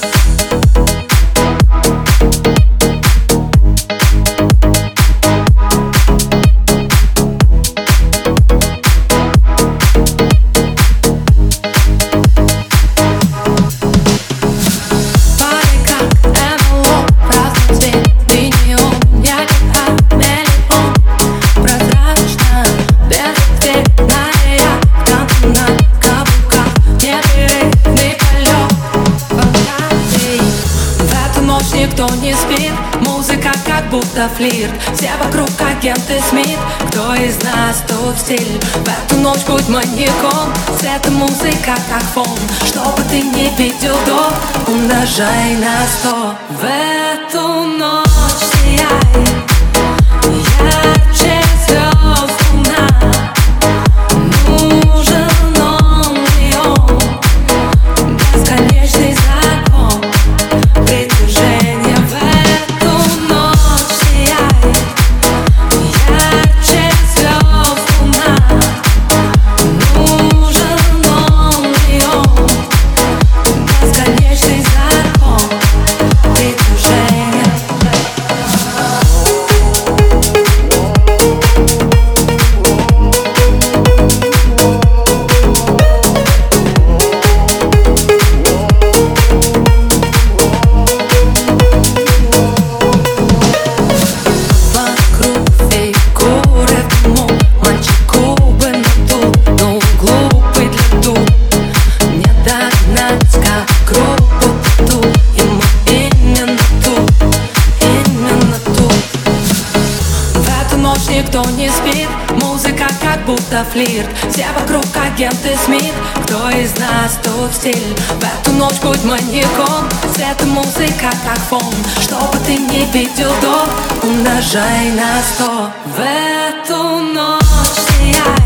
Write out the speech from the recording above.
Никто не спит, музыка как будто флирт. Все вокруг агенты Смит. Кто из нас тут стиль? В эту ночь будь маньяком. Свет и музыка как фон. Что бы ты ни видел до, умножай на 100. В эту ночь сияй ярче звезд луна. Нужен он и он, бесконечный закон притяжения. В эту ночь сияй ярче звезд луна. Нужен он и он, бесконечный закон притяжения. Никто не спит, музыка как будто флирт. Все вокруг агенты Смит. Кто из нас тут стиль? В эту ночь будь маньяком. Свет и музыка как фон. Что бы ты ни видел до, умножай на 100. В эту ночь сияй